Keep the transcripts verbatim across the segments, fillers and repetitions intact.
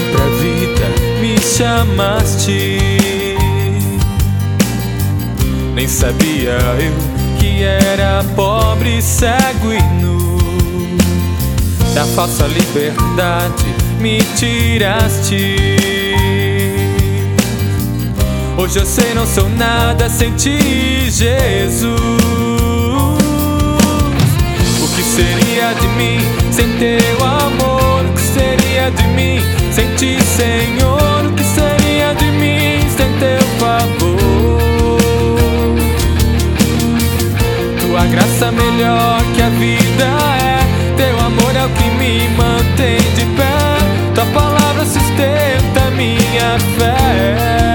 pra vida me chamaste. Nem sabia eu que era pobre, cego e nu. Da falsa liberdade me tiraste. Hoje eu sei, não sou nada sem ti, Jesus. O que seria de mim sem teu amor? O que seria de mim sem ti, Senhor? O que seria de mim sem teu favor? Tua graça melhor que a vida é, teu amor é o que me mantém de pé, tua palavra sustenta minha fé.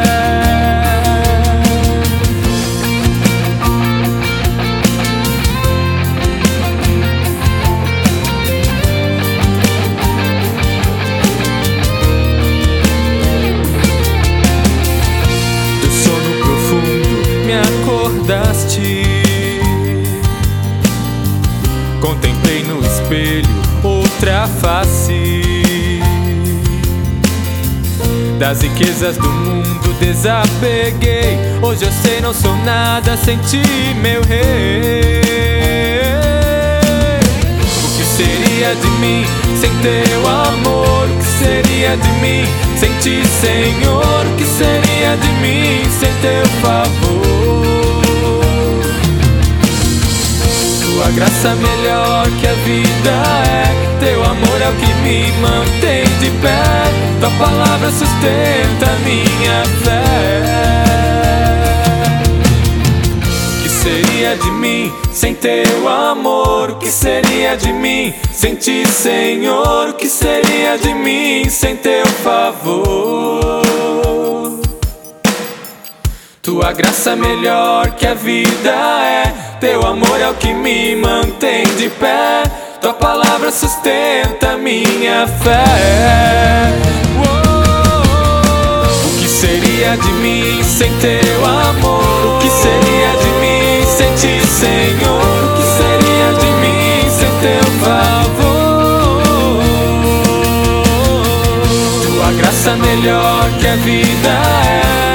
Contemplei no espelho outra face. Das riquezas do mundo desapeguei. Hoje eu sei, não sou nada sem ti, meu rei. O que seria de mim sem teu amor? O que seria de mim sem ti, Senhor? O que seria de mim sem teu favor? Tua graça melhor que a vida é, teu amor é o que me mantém de pé, tua palavra sustenta minha fé. O que seria de mim sem teu amor? O que seria de mim sem ti, Senhor? O que seria de mim sem teu favor? Tua graça melhor que a vida é, teu amor é o que me mantém de pé, tua palavra sustenta minha fé. Oh, o que seria de mim sem teu amor? O que seria de mim sem ti, Senhor? O que seria de mim sem teu favor? Tua graça melhor que a vida é,